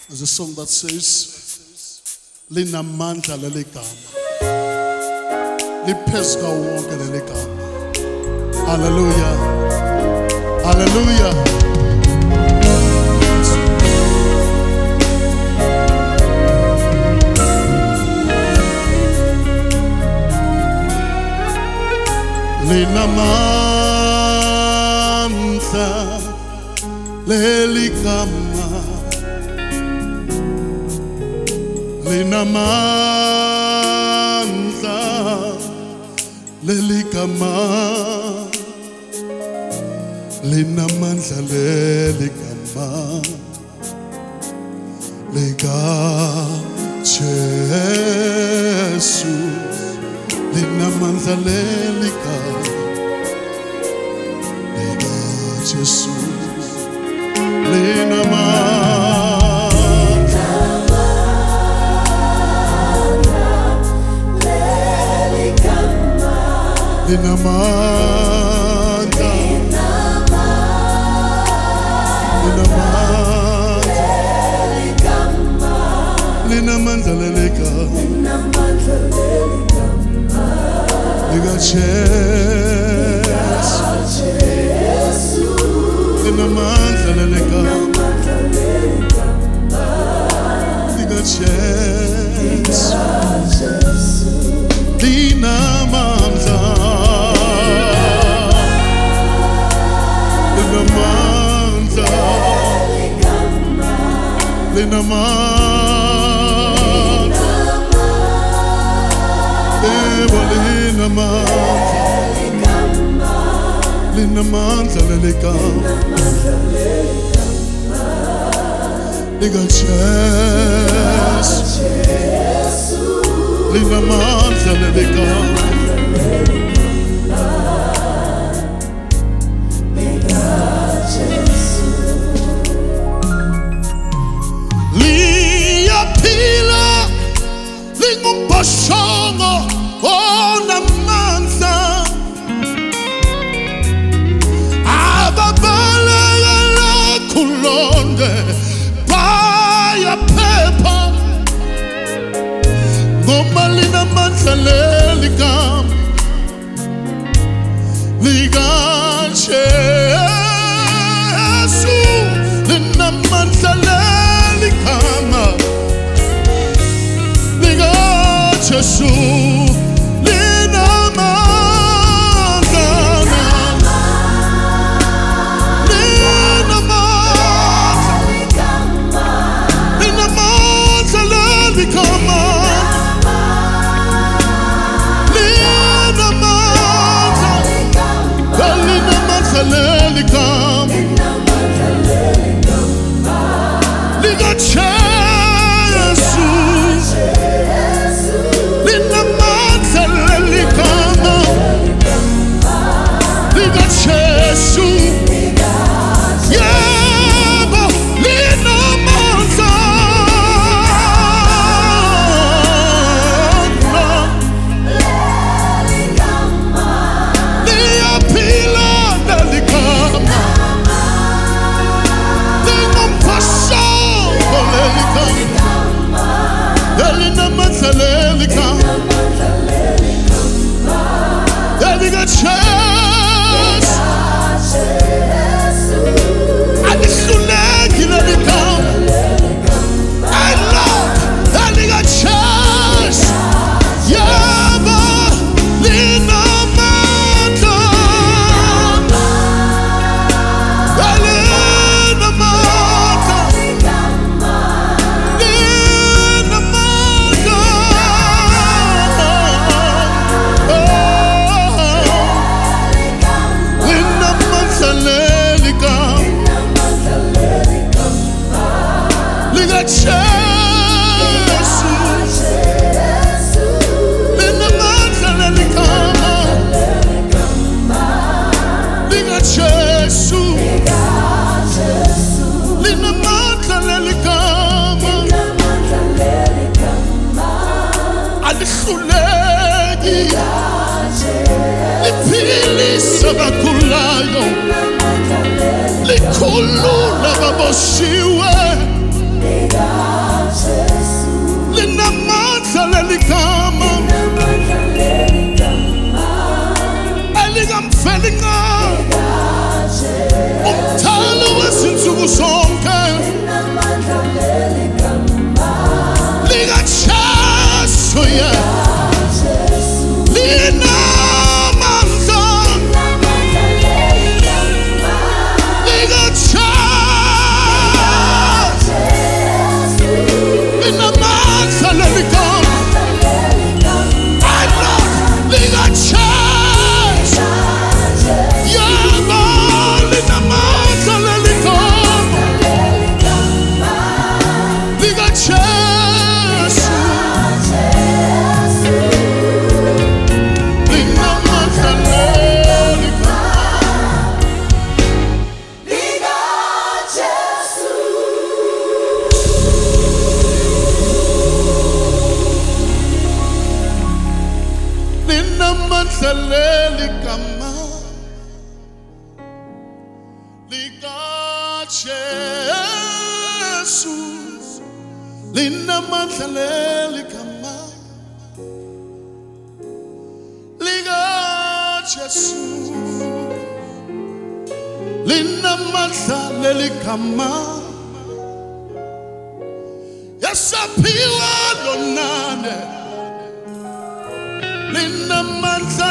There's a song that says, Linamandla leli gama. Liphezu wonke leli gama. Hallelujah. Hallelujah. Linamandla leli gama. Linamandla leli gama. Linamandla leli gama. Lika Jesu. Linamandla leli gama. Lika Jesu. Linamandla leli gama. Lika Jesu. Linamandla leli gama. Lika Jesu. Linamandla. Linamandla, Linamandla leli gama. Lika Jesu. Linamandla leli gama. Lingumphashongo onamandla ababalekela kulonde bayaphepha ngoba linamandla leli gama. Lika Jesu. Linamandla leli gama. Jesu, linamandla, linamandla leli gama. Linamandla leli gama. Lika Jesu. Linamandla leli gama. Lika Jesu. Yebo, linamandla. Liyaphila leli gama. Lingumphashongo leli gama. Linamandla leli gama. Lika Jesu. Alihluleki leli gama. I love lika Jesu. Yebo, linamandla. abagulayo likhulula baboshiwe Linamandla leligama likaJesu. Linamandla leligama likaJesu. Linamandla leligama yasaphiwa lonane. Linamandla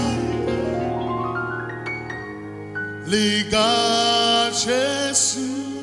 leligama likaJesu.